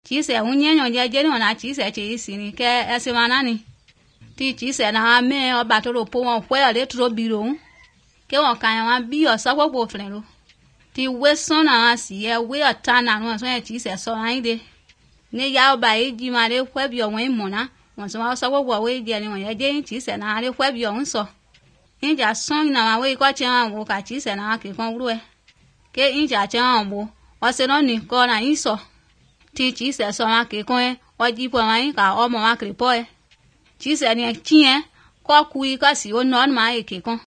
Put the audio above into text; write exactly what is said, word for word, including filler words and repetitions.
chỉ sẽ un nhẹ nhon je je ni na chỉ sẽ chỉ si ni ke ese mana ni ti chỉ sẽ na me o ba to ro po won kwe o le tro bi ro ke won kan wa bi o so gbogbo flen ro ti we son na si e we o ta na no so e chỉ sẽ so an de ni ya o ba e ji ma le kwe bi o won mo na won so wa so gbogbo we je ni won ye je chỉ sẽ na le kwe bi o n so inja son na wa we ko chen wo ka chỉ sẽ na ke kon ru e ke inja chen wo o se no ni ko na yin so ti chỉ sẽ so ma ke kon e o ji po ma yin ka o mo ma kre po e chỉ sẽ ni chi e ko ku i ka si o no ma e ke kon